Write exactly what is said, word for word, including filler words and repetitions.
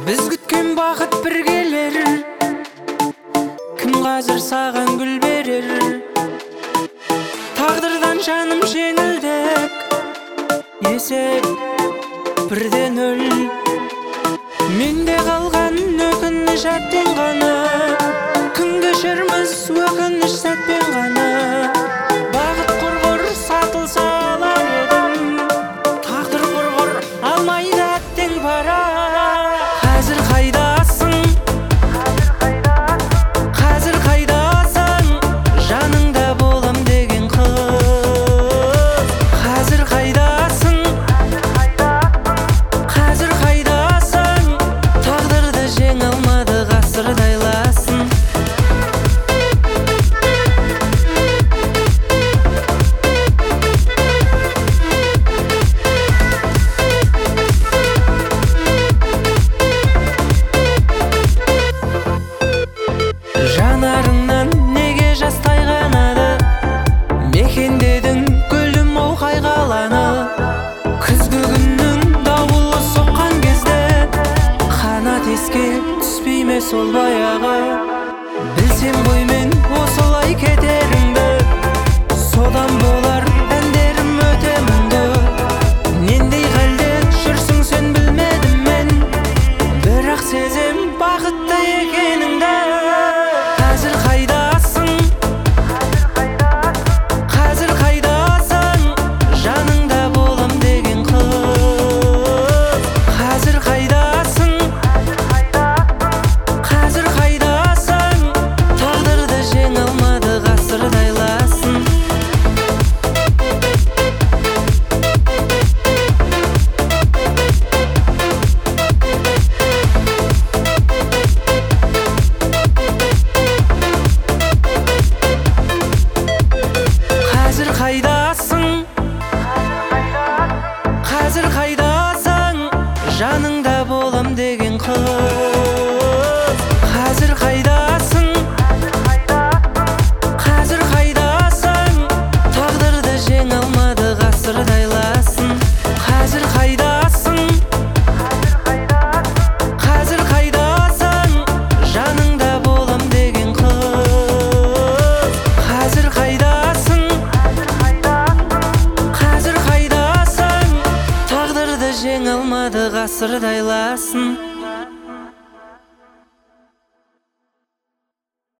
Біз күткен бақыт бір келер, кім қазір саған гүл берер? Тағдырдан жаным жеңілдік, есеп бірде нөл. Менде қалған өкініш әттен ғана, күн кешерміз өкініш сәтпен ғана. Бақыт құрғыр сатылса алар едім, тағдыр құрғыр алмайды әттен бара. Қазір қайдасың, қазір қайдасың, жаныңда болам деген қыз. Қазір қайдасың, қазір қайдасың, тағдырды жеңе алмады ғасырды айласын. Жанарыңнан неге жас тайғанады, мекендедің гүлім оу қайғаланы. Күзгі күннің дауылы соққан кезде, қанат еске түспей ме сол баяғы? Білсем ғой мен осылай кетеріңді, содан болар әндерім өте мұңды. Нендей халде жүрсің сен білмедім мен, бірақ сезем бақытты екеніңді. Қазір қайдасың, қазір қайдасың, жаныңда болам деген қыз. Қазір қайдасың, қазір қайдасың, тағдырды жеңе алмады ғасырды айласын. Қазір қайдасың, қазір қайдасың, жаныңда болам деген қыз. Қазір қайдасың, қазір қайдасың, тағдырды жеңе алмады ғасырды айласын. Қазір қайдасың, қазір қайдасың, жаныңда болам деген қыз. Қазір қайдасың, қазір қайдасың, тағдырды жеңе алмады ғасырды айласын.